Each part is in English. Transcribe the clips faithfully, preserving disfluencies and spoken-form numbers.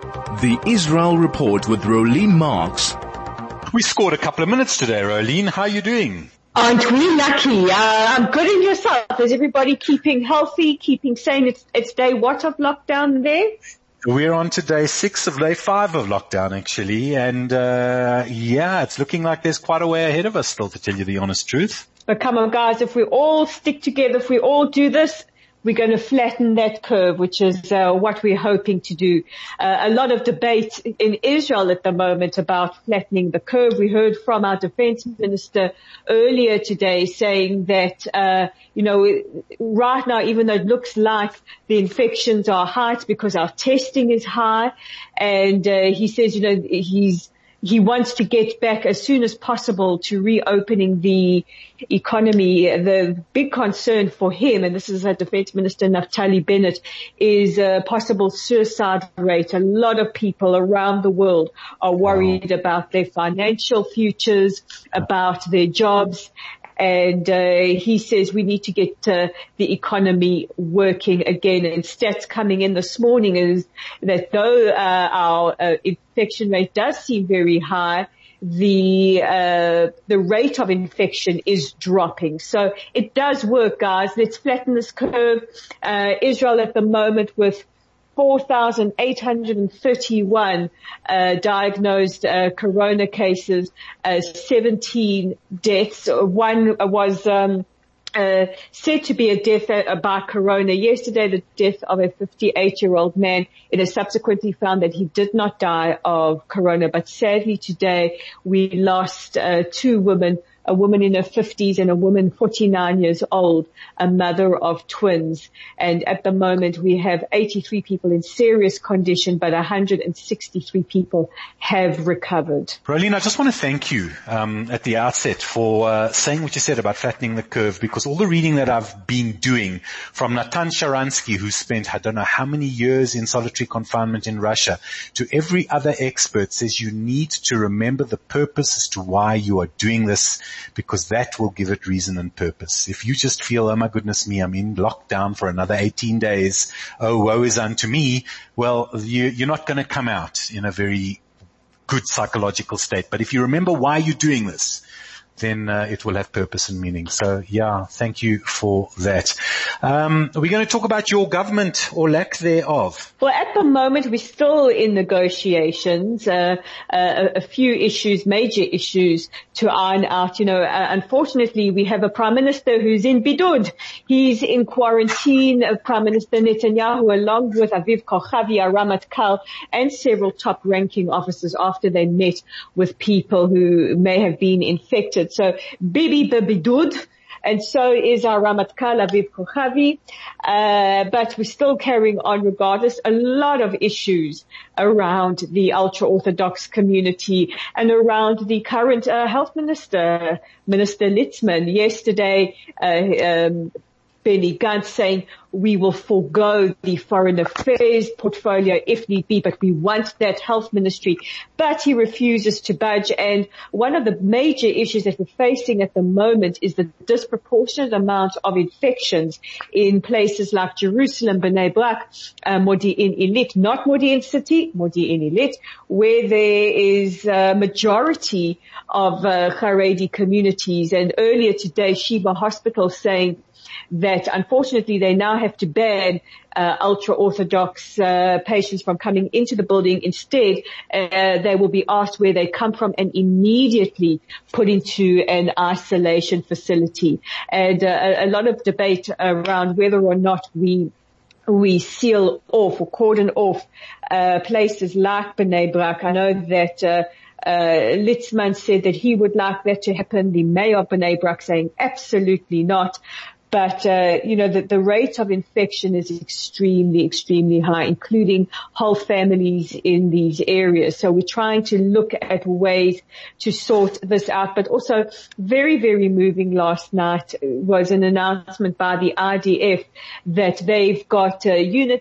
The Israel Report with Rolene Marks. We scored a couple of minutes today, Rolene. How are you doing? Aren't we lucky? Uh, I'm good. And yourself? Is everybody keeping healthy, keeping sane? It's, it's day what of lockdown there? We're on to day six of day five of lockdown, actually. And, uh, yeah, it's looking like there's quite a way ahead of us still, to tell you the honest truth. But come on, guys, if we all stick together, if we all do this, we're going to flatten that curve, which is uh, what we're hoping to do. Uh, a lot of debate in Israel at the moment about flattening the curve. We heard from our defense minister earlier today saying that, uh, you know, right now, even though it looks like the infections are high, it's because our testing is high. And uh, he says, you know, he's He wants to get back as soon as possible to reopening the economy. The big concern for him, and this is our Defense Minister Naftali Bennett, is a possible suicide rate. A lot of people around the world are worried about their financial futures, about their jobs. And uh, he says we need to get uh, the economy working again. And stats coming in this morning is that though uh, our uh, infection rate does seem very high, the uh, the rate of infection is dropping. So it does work, guys. Let's flatten this curve. Uh, Israel at the moment with four thousand eight hundred thirty-one uh, diagnosed uh, corona cases, uh, seventeen deaths. One was um, uh, said to be a death uh, by corona. Yesterday, the death of a fifty-eight-year-old man. It is subsequently found that he did not die of corona. But sadly, today we lost uh, two women. A woman in her fifties and a woman forty-nine years old, a mother of twins. And at the moment we have eighty-three people in serious condition, but one hundred sixty-three people have recovered. Rolene, I just want to thank you um, at the outset for uh, saying what you said about flattening the curve, because all the reading that I've been doing from Natan Sharansky, who spent I don't know how many years in solitary confinement in Russia, to every other expert says you need to remember the purpose as to why you are doing this, because that will give it reason and purpose. If you just feel, oh my goodness me, I'm in lockdown for another eighteen days, oh woe is unto me, well, you, you're not going to come out in a very good psychological state. But if you remember why you're doing this, then uh, it will have purpose and meaning. So, yeah, thank you for that. Um, are we going to talk about your government or lack thereof? Well, at the moment, we're still in negotiations. Uh, uh, a few issues, major issues to iron out. You know, uh, unfortunately, we have a prime minister who's in bidud. He's in quarantine. Uh, Prime Minister Netanyahu, along with Aviv Kochavi, our Ramatkal, and several top-ranking officers after they met with people who may have been infected. So Bibi bebidud, and so is our Ramatkal Aviv Kochavi, uh, but we're still carrying on regardless. A lot of issues around the ultra-Orthodox community and around the current uh, health minister, Minister Litzman. Yesterday, uh, um, Benny Gantz saying we will forego the foreign affairs portfolio if need be, but we want that health ministry. But he refuses to budge. And one of the major issues that we're facing at the moment is the disproportionate amount of infections in places like Jerusalem, Bnei Brak, uh, Modi'in Ilit, not Modi'in City, Modi'in Ilit, where there is a majority of uh, Haredi communities. And earlier today, Sheba Hospital saying that unfortunately they now have to ban uh, ultra-Orthodox uh, patients from coming into the building. Instead, uh, they will be asked where they come from and immediately put into an isolation facility. And uh, a, a lot of debate around whether or not we we seal off or cordon off uh, places like Bnei Brak. I know that uh, Uh, Litzman said that he would like that to happen. The mayor of Bnei Brak saying absolutely not. But, uh, you know, the, the rate of infection is extremely, extremely high, including whole families in these areas. So we're trying to look at ways to sort this out. But also very, very moving last night was an announcement by the I D F that they've got uh, units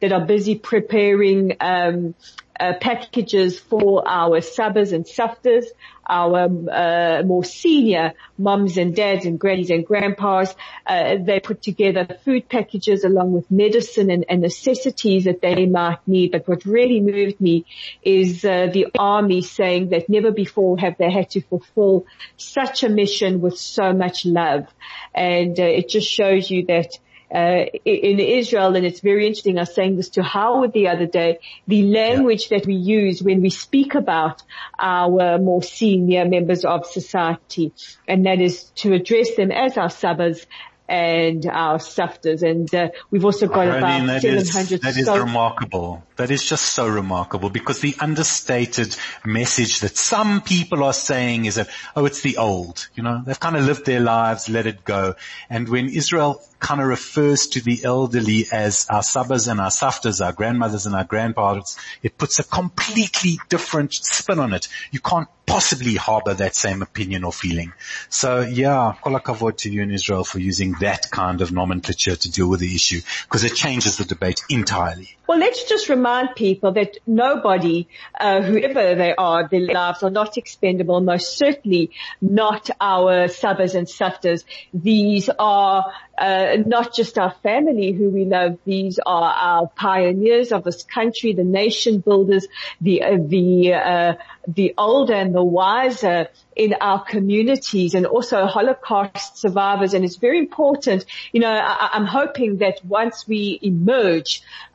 that are busy preparing um uh, packages for our sabbas and saftas, our uh, more senior mums and dads and grannies and grandpas. Uh, they put together food packages along with medicine and, and necessities that they might need. But what really moved me is uh, the army saying that never before have they had to fulfill such a mission with so much love. And uh, it just shows you that Uh, in Israel, and it's very interesting, I was saying this to Howard the other day, the language yeah. that we use when we speak about our more senior members of society, and that is to address them as our sabbas and our saftas. And uh, we've also got Rolene, about that seven is, hundred that is remarkable. That is just so remarkable, because the understated message that some people are saying is that, oh, it's the old, you know, they've kind of lived their lives, let it go. And when Israel kind of refers to the elderly as our sabbas and our saftas, our grandmothers and our grandfathers, it puts a completely different spin on it. You can't possibly harbor that same opinion or feeling. So yeah, kol hakavod to you in Israel for using that kind of nomenclature to deal with the issue, because it changes the debate entirely. Well, let's just remind people that nobody, uh, whoever they are, their lives are not expendable, most certainly not our sabbas and saftas. These are uh, not just our family who we love. These are our pioneers of this country, the nation builders, the uh, the uh, the older and the wiser in our communities, and also Holocaust survivors. And it's very important, you know, I, I'm hoping that once we emerge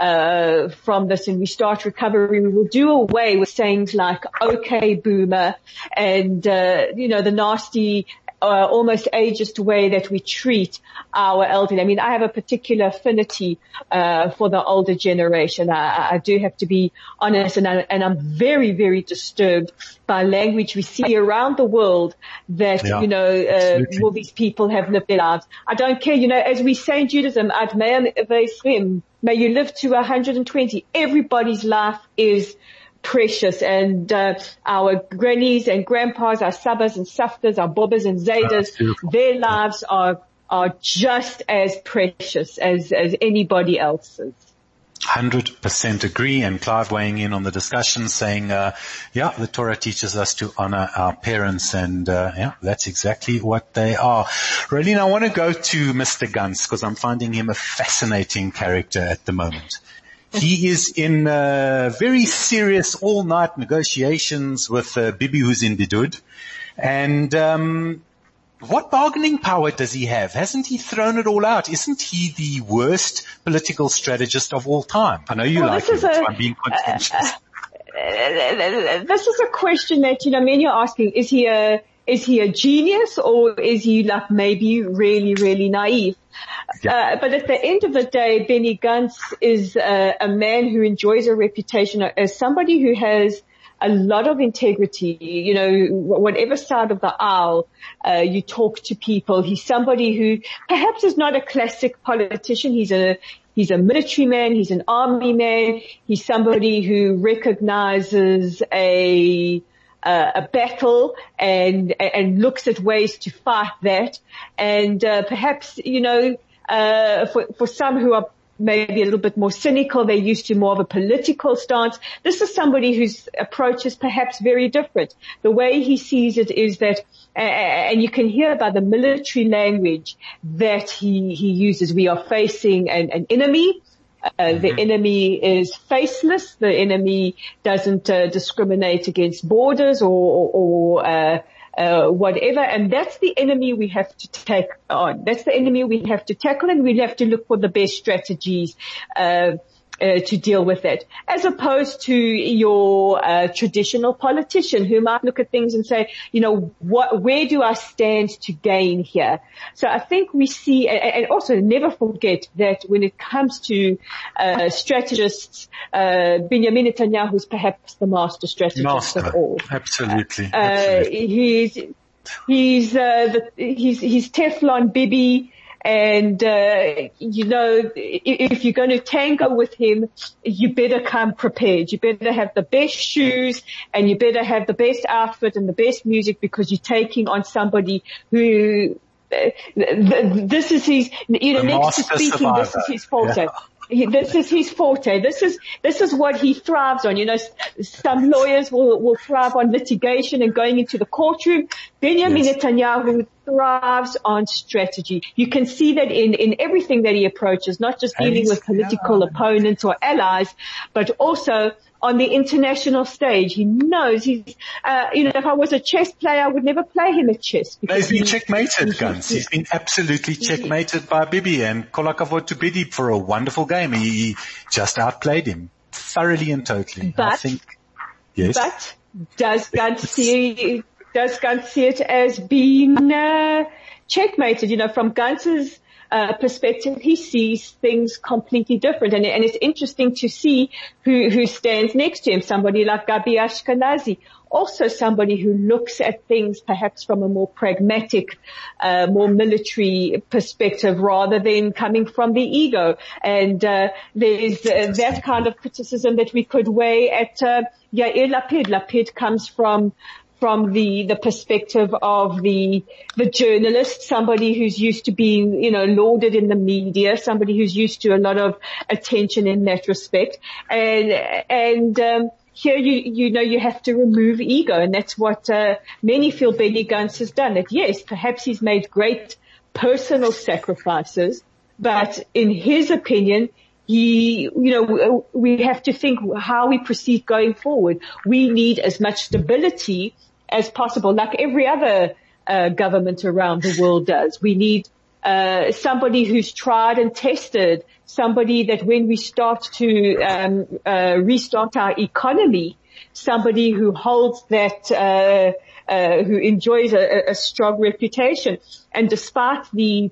uh from this and we start recovery, we will do away with sayings like, okay, boomer, and, uh, you know, the nasty, uh, almost ageist way that we treat our elderly. I mean, I have a particular affinity, uh, for the older generation. I, I do have to be honest, and, I, and I'm very, very disturbed by language we see around the world that, yeah, you know, uh, all these people have lived their lives. I don't care, you know, as we say in Judaism, Ad me'ah ve'isrim, may you live to one hundred twenty. Everybody's life is precious, and uh, our grannies and grandpas, our sabbas and saftas, our bobbas and zaydas, their lives are are just as precious as as anybody else's. one hundred percent agree. And Clive weighing in on the discussion saying, uh, yeah, the Torah teaches us to honor our parents, and uh, yeah, that's exactly what they are. Rolene, I want to go to Mister Gantz, because I'm finding him a fascinating character at the moment. He is in uh, very serious all-night negotiations with uh, Bibi, who's in Bidud, and um what bargaining power does he have? Hasn't he thrown it all out? Isn't he the worst political strategist of all time? I know you well, like him, so I'm being contentious. Uh, uh, this is a question that, you know, many are asking. Is he a, is he a genius, or is he like maybe really, really naive? Yeah. Uh, but at the end of the day, Benny Gantz is uh, a man who enjoys a reputation as somebody who has a lot of integrity. You know, whatever side of the aisle uh, you talk to people, he's somebody who perhaps is not a classic politician. He's a he's a military man, he's an army man, he's somebody who recognizes a uh, a battle and and looks at ways to fight that. And uh, perhaps, you know, uh for for some who are maybe a little bit more cynical, they're used to more of a political stance. This is somebody whose approach is perhaps very different. The way he sees it is that, uh, and you can hear by the military language that he, he uses, we are facing an, an enemy. Uh, the enemy is faceless. The enemy doesn't uh, discriminate against borders or, or, uh, Uh, whatever, and that's the enemy we have to take on. That's the enemy we have to tackle, and we have to look for the best strategies uh, uh, to deal with it, as opposed to your uh, traditional politician who might look at things and say, you know, what, where do I stand to gain here? So I think we see, and, and also never forget that when it comes to uh, strategists, uh, Benjamin Netanyahu is perhaps the master strategist master. of all. Absolutely. Uh, Absolutely. He's he's uh, the, he's he's Teflon Bibi. And, uh, you know, if you're going to tango with him, you better come prepared. You better have the best shoes and you better have the best outfit and the best music, because you're taking on somebody who, uh, this is his, you know, the next to speaking, survivor. This is his forte. Yeah. He, this is his forte. This is, this is what he thrives on. You know, some lawyers will, will thrive on litigation and going into the courtroom. Benjamin yes. Netanyahu thrives on strategy. You can see that in, in everything that he approaches, not just dealing with political opponents or allies, but also on the international stage. He knows he's, uh, you know, if I was a chess player, I would never play him at chess. No, he's been he, checkmated, Guns. He's been absolutely checkmated by Bibi, and Kolakavod to Bibi for a wonderful game. He, he just outplayed him thoroughly and totally. But, I think, yes. But does Guns see, does Guns see it as being, uh, checkmated? You know, from Guns's Uh, perspective, he sees things completely different, and, and it's interesting to see who, who stands next to him. Somebody like Gabi Ashkenazi, also somebody who looks at things perhaps from a more pragmatic, uh, more military perspective rather than coming from the ego. And uh, there's uh, that kind of criticism that we could weigh at uh, Yair Lapid. Lapid comes from from the, the perspective of the, the journalist, somebody who's used to being, you know, lauded in the media, somebody who's used to a lot of attention in that respect. And, and, um, here you, you know, you have to remove ego, and that's what, uh, many feel Benny Gantz has done. That yes, perhaps he's made great personal sacrifices, but in his opinion, He, you know, we have to think how we proceed going forward. We need as much stability as possible, like every other uh, government around the world does. We need uh, somebody who's tried and tested, somebody that when we start to um, uh, restart our economy, somebody who holds that, uh, uh, who enjoys a, a strong reputation. And despite the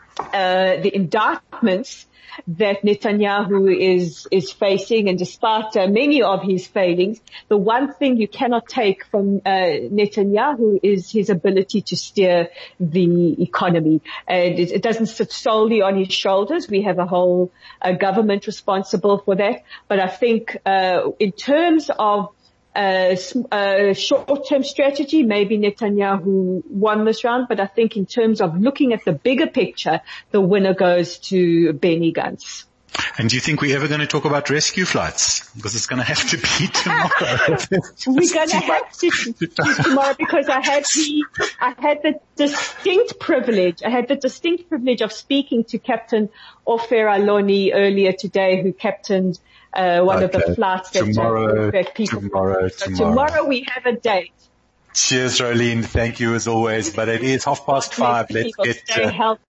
uh, the indictments that Netanyahu is, is facing, and despite uh, many of his failings, the one thing you cannot take from, uh, Netanyahu is his ability to steer the economy. And it, it doesn't sit solely on his shoulders. We have a whole uh, government responsible for that. But I think, uh, in terms of Uh, uh, short-term strategy, maybe Netanyahu won this round, but I think in terms of looking at the bigger picture, the winner goes to Benny Gantz. And do you think we're ever going to talk about rescue flights? Because it's going to have to be tomorrow. We're going to have to do tomorrow, because I had the, I had the distinct privilege, I had the distinct privilege of speaking to Captain Ofer Aloni earlier today, who captained Uh, one okay. of the flights that, tomorrow, uh, that people. Tomorrow, so tomorrow. Tomorrow we have a date. Cheers, Rolene. Thank you as always. But it is half past five. Let's get. Stay healthy.